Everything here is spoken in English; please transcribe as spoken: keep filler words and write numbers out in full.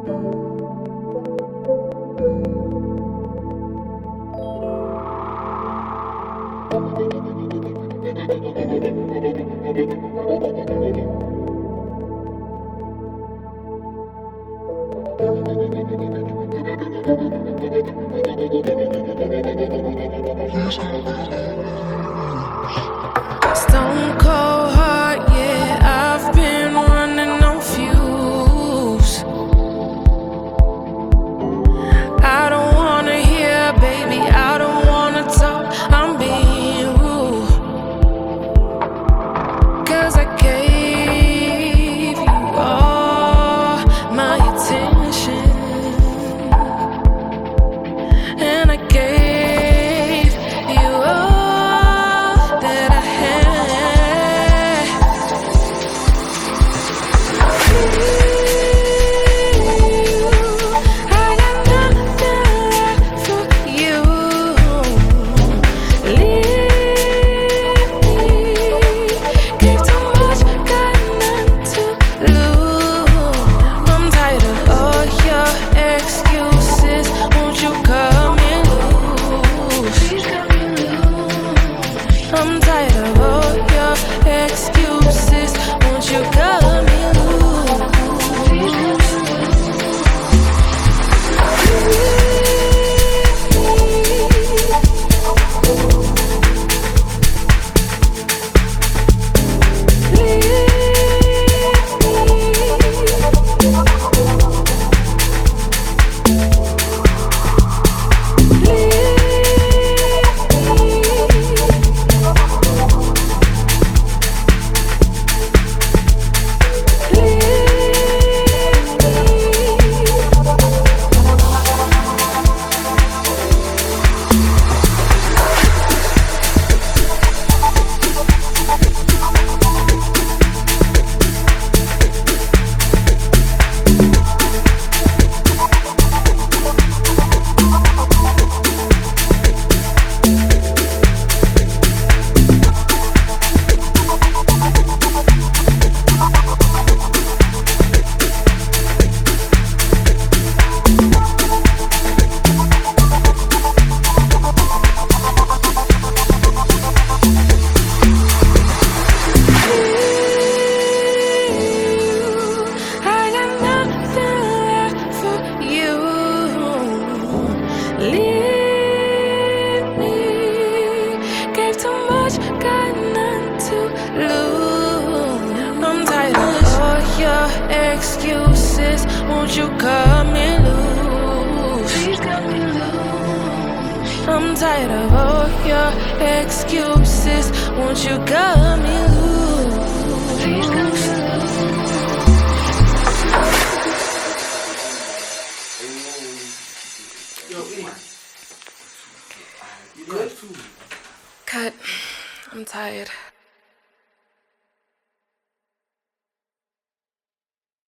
Stone cold heart, yeah, I've been running on fumes. I don't wanna hear, baby, I don't wanna talk, I'm being rude. Cause I gave you all my attention, and I gave you all that I had. I got nothing left for you. Leave me, gave too much, got none to lose. I'm tired of all your excuses, won't you come and lose? I'm tired of all your excuses, won't you come and lose? Leave me, gave too much, got none to lose. I'm tired of all your excuses, won't you come and lose? Please come and lose. I'm tired of all your excuses, won't you come and lose? Please come and lose. Cut. I'm tired.